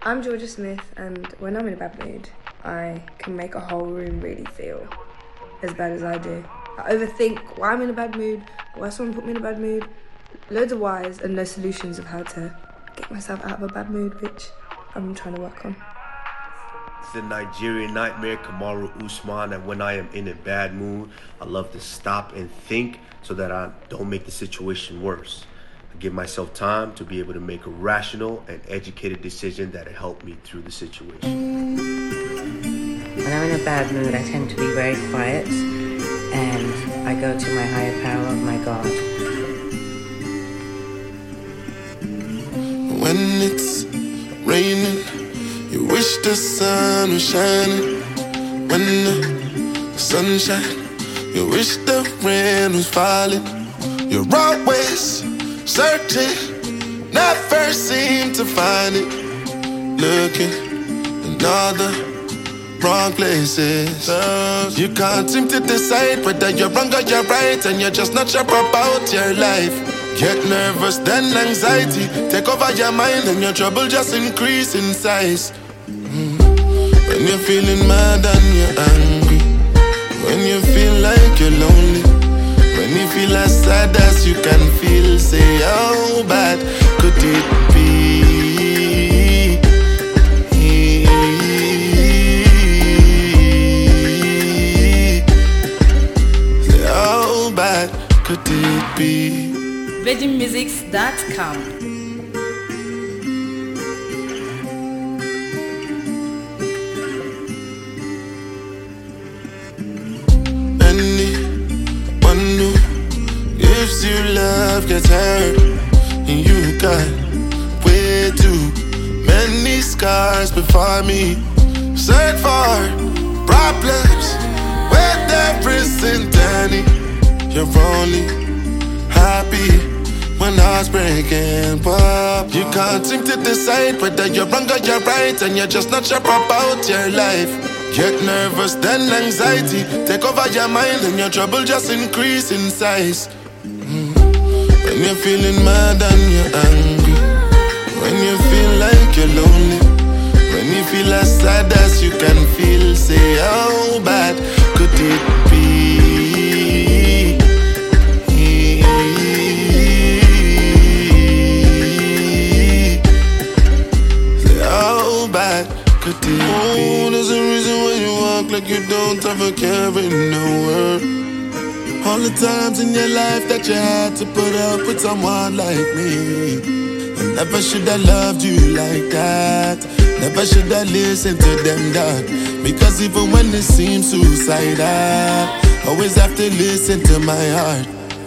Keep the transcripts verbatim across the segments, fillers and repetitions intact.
I'm Georgia Smith, and when I'm in a bad mood, I can make a whole room really feel as bad as I do. I overthink why I'm in a bad mood, why someone put me in a bad mood, loads of whys and no solutions of how to get myself out of a bad mood, which I'm trying to work on. It's the Nigerian nightmare, Kamaru Usman, and when I am in a bad mood, I love to stop and think so that I don't make the situation worse. I give myself time to be able to make a rational and educated decision that'll help me through the situation. When I'm in a bad mood, I tend to be very quiet, and I go to my higher power, my God. When it's raining, you wish the sun was shining. When the sun shines, you wish the rain was falling. You're always searching, never seem to find it. Looking in all the wrong places. You can't seem to decide whether you're wrong or you're right, and you're just not sure about your life. Get nervous, then anxiety take over your mind, and your trouble just increase in size. Mm. When you're feeling mad and you're angry, when you feel like you're lonely, when you feel as sad as you can feel, say how bad could it be? Say how bad could it be? Virgin Musics dot com. Anyone who gives you love gets hurt, and you got way too many scars before me. Search for problems where there isn't any. You're only happy when heart's breaking up. You can't seem to decide whether you're wrong or you're right, and you're just not sure about your life. Get nervous, then anxiety take over your mind, and your trouble just increase in size. Mm. When you're feeling mad and you're angry, when you feel like you're lonely, when you feel as sad as you can feel, say how bad could it be? Could it be? Oh, there's a reason why you walk like you don't have a care in the world. All the times in your life that you had to put up with someone like me. I never should have loved you like that. Never should have listened to them, dog. Because even when it seems suicidal, always have to listen to my heart.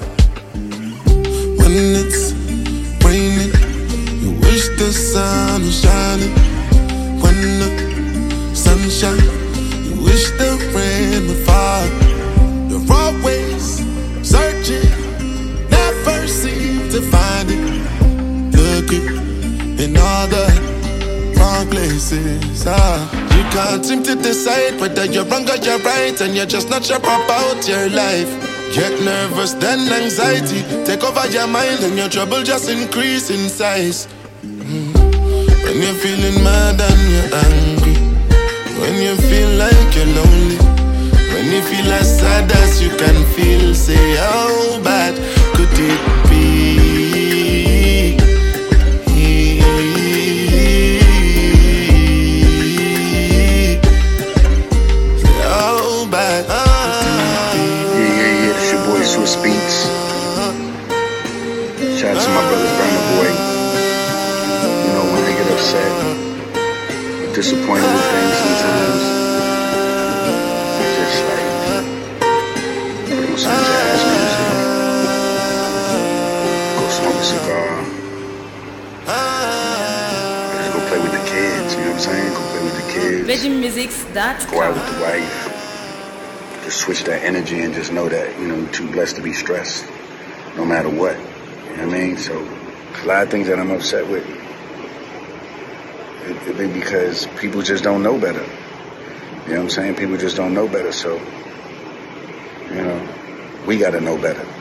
When it's raining, you wish the sun was shining. When the sunshine, you wish the rain would fall. You're always searching, never seem to find it. Looking in all the wrong places. Ah, you can't seem to decide whether you're wrong or you're right, and you're just not sure about your life. Get nervous, then anxiety take over your mind, and your trouble just increase in size. Mm. When you're feeling mad and you're angry, when you feel like you're lonely, when you feel as sad as you can feel, say how bad could it be? Say how bad could it be? Yeah, yeah, yeah, it's your boy Swiss Beats. Shout out to my brother Burna Boy. Upset, disappointed with things sometimes. Just like put on some jazz music, go smoke a cigar, just go play with the kids. You know what I'm saying? Go play with the kids. Virgin Musics dot com. Go out with the wife. Just switch that energy and just know that you know you're too blessed to be stressed, no matter what. You know what I mean? So a lot of things that I'm upset with. It be because people just don't know better. You know what I'm saying? People just don't know better. So, you know, we got to know better.